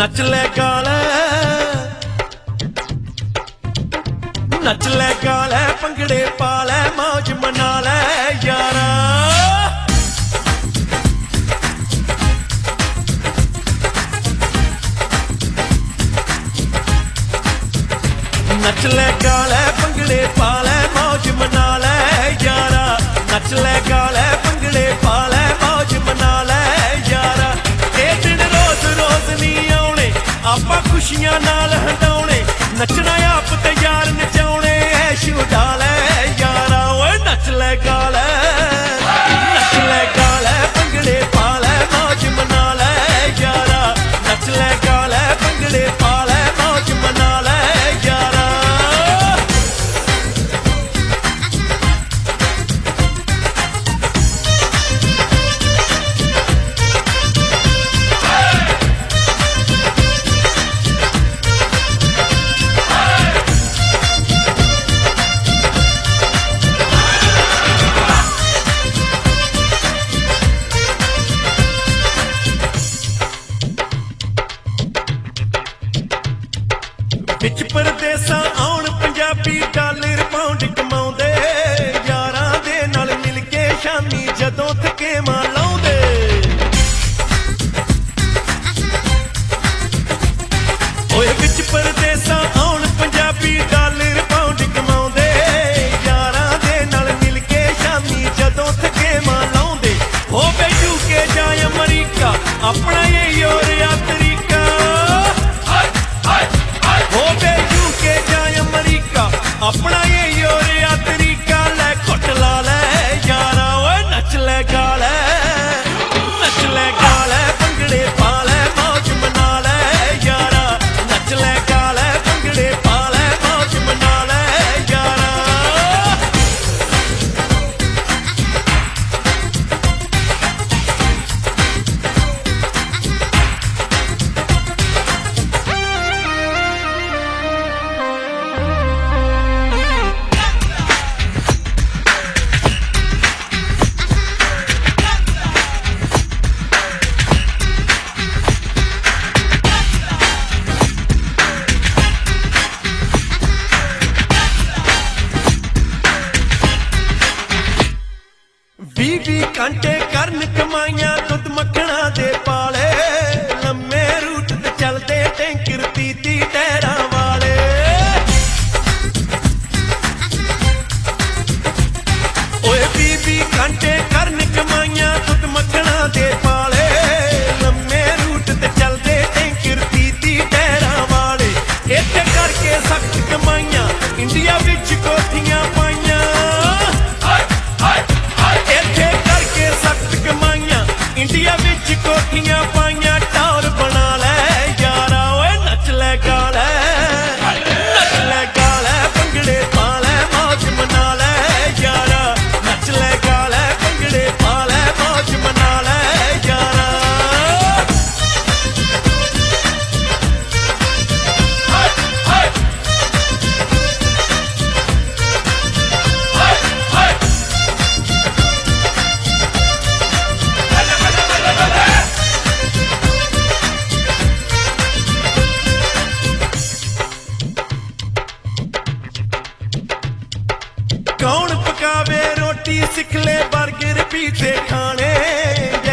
नच ले गाले नच ले गाले भंगड़े पा ले मौज मना ले यारा नच ले गाले भंगड़े पा ले मौज मना ले यारा नच ले गाले भंगड़े पा ले मौज मना ले यारा ये दिन रोज रोज नहीं आने आपां खुशियां नाल हंडाउने नचना आप ते यार नचाउने ऐश उड़ा ले यारा ओए नच ले गाले भंगड़े पा ले मौज मना ले यारा नच ले गाले भंगड़े पा ले मौज मना ले यारा विच परदेसां आउण पंजाबी डॉलर पाउंड कमाउंदे यारां दे नाल मिल के शामी जदों थकेवां लाउंदे ओए विच परदेसां आउण पंजाबी डॉलर पाउंड कमाउंदे यारां दे नाल मिल के शामी जदों थकेवां लाउंदे हो वे यूके जाए अमरीका अपना ये योरिया तरीका अपना ये योरिया तरीका ले घुट ला ले यारा ओए नच ले गाले भंगड़े पा ले मौज मना ले यारा नच ले गाले भंगड़े पा ले मौज मना ले यारा बीबी कांटे करन कमाइयां दुध मक्खना दे पाले लम्मे रूट ते चलदे टैंकर पीती टैरां वाले ओए बीबी कांटे करन कमाइयां दुध मक्खना दे पाले लम्मे रूट ते चलदे टैंकर पीती टैरां वाले इत्थे करके सख्त कमाइयां इंडिया विच कोठियां पाइयां इंडिया विच कोठियां पाइयां टौर बना ले यारा ओए नच ले गाले भंगड़े पा ले मौज मना ले यारा नच ले गाले भंगड़े पा ले मौज मना ले यारा कौन पकावे रोटी सिख ले बर्गर पीते खाने